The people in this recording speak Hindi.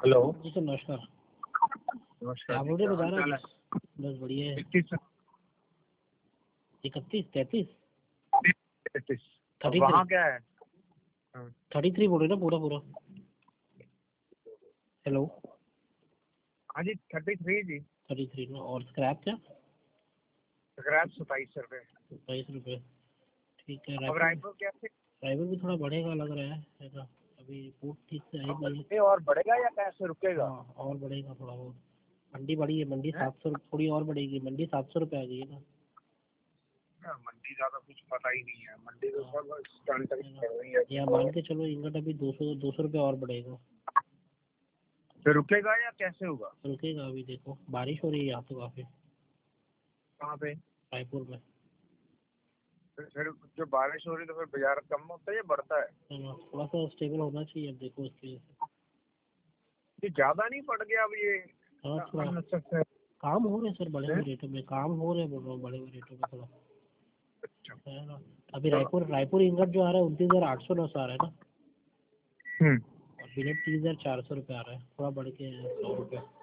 हेलो जी सर, नमस्कार। नमस्कार आप जी, रोटे क्या बजा हाल रहे चाल हैं? है? बस बढ़िया है। 31 31, 33, 33 और 33, वहाँ क्या है? हाँ 33 बोल रहे ना पूरा पूरा। हेलो, हाँ जी 33 जी। 33 ना। और स्क्रैप क्या? स्क्रैप 27 रुपये। 22 रुपये। ठीक है। अब रायपुर कैसे? रायपुर भी थोड़ा बढ़ेगा लग रहा है ना। अभी रिपोर्ट ठीक से आई नहीं है। ये और बढ़ेगा या कैसे रुकेगा? हाँ, और बढ़ेगा थोड़ा बहुत। मंडी बढ़ी है, मंडी हैं? 700, थोड़ी और बढ़ेगी। मंडी 700 रुपये आ गई है ना। मंडी ज्यादा कुछ पता ही नहीं है, मंडी तो हाँ, सब स्टंट है ना। कर रही है। या मान के चलो इंगट अभी 200 रुपये और बढ़ेगा। फिर रुकेगा या कैसे होगा? रुकेगा। अभी देखो बारिश हो रही है यहाँ तो काफी, कहाँ पे? रायपुर में। फिर जो बारिश हो रही है तो फिर बाजार कम होता है या बढ़ता है? है ना, थोड़ा सा स्टेबल होना चाहिए। अब देखो इसकी वजह से। ये ज्यादा नहीं पड़ गया अब ये हाँ, थोड़ा unnecessary? काम हो रहे हैं सर, बढ़े हैं? हुए रेटों में काम हो रहे हैं, बोल रहा हूँ, बढ़े हुए रेटों में थोड़ा। अच्छा। है ना। अभी चलो। रायपुर इंगट जो आ रहा है 29,809 आ रहा है ना। हम्म। और बिलेट 30,400 रुपये आ रहा है, थोड़ा बढ़ के 100 रुपये।